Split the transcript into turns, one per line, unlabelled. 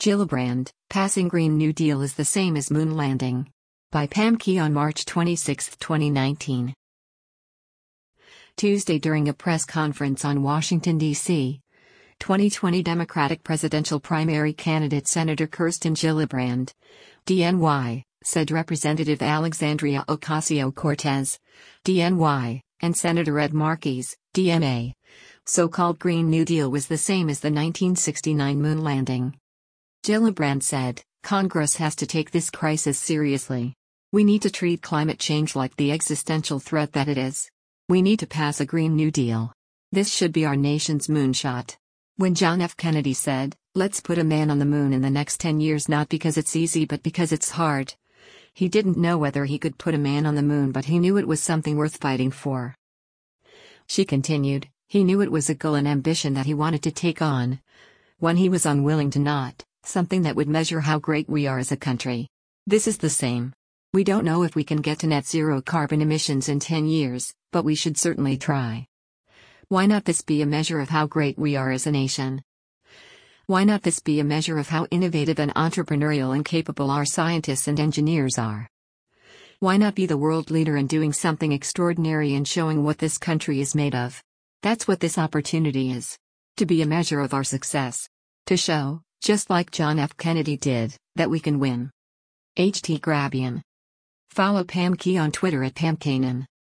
Gillibrand, passing Green New Deal is the same as moon landing. By Pam Key on March 26, 2019. Tuesday during a press conference on Washington, D.C., 2020 Democratic presidential primary candidate Senator Kirsten Gillibrand, DNY, said Representative Alexandria Ocasio-Cortez, DNY, and Senator Ed Markey's, DMA, so-called Green New Deal was the same as the 1969 moon landing. Gillibrand said, Congress has to take this crisis seriously. We need to treat climate change like the existential threat that it is. We need to pass a Green New Deal. This should be our nation's moonshot. When John F. Kennedy said, let's put a man on the moon in the next 10 years not because it's easy but because it's hard. He didn't know whether he could put a man on the moon but he knew it was something worth fighting for. She continued, he knew it was a goal and ambition that he wanted to take on. One he was unwilling to not, something that would measure how great we are as a country. This is the same. We don't know if we can get to net zero carbon emissions in 10 years, but we should certainly try. Why not this be a measure of how great we are as a nation? Why not this be a measure of how innovative and entrepreneurial and capable our scientists and engineers are? Why not be the world leader in doing something extraordinary and showing what this country is made of? That's what this opportunity is. To be a measure of our success. To show, just like John F. Kennedy did, that we can win. H.T. Grabian. Follow Pam Key on Twitter at PamKanan.